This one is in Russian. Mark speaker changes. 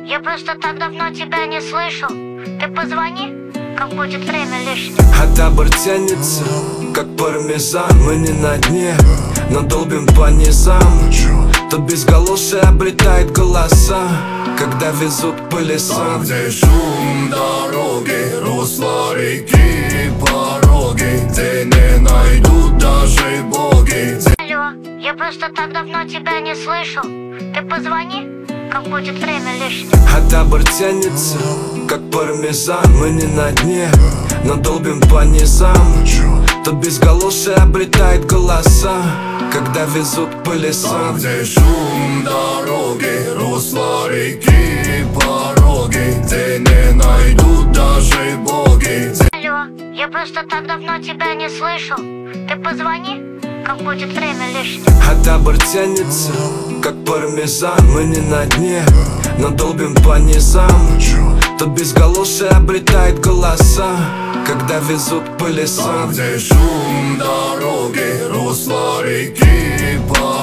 Speaker 1: я просто так давно тебя не слышал. Ты позвони, как будет время лишнее.
Speaker 2: А табор тянется, как пармезан. Мы не на дне, но долбим по низам. Тут безголосый обретает голоса, когда везут по лесам.
Speaker 3: Там, где шум дороги, русло реки, пороги, где не найдут даже боги.
Speaker 1: Алло, я просто так давно тебя не слышал. Ты позвони, как будет время лишнее.
Speaker 2: А табор тянется, как пармезан. Мы не на дне, но долбим по низам. Тут безголосый обретает голоса, когда везут по лесам.
Speaker 3: Там, где шум дороги, русло реки, пороги, где не найдут даже боги.
Speaker 1: Алло, я просто так давно тебя не слышал. Ты позвони, как будет время лишнее.
Speaker 2: А табор тянется, как пармезан. Мы не на дне, но долбим по низам. Тут безголосый обретает голоса, когда везут по лесам.
Speaker 3: Там, где шум дороги, русло реки, пороги.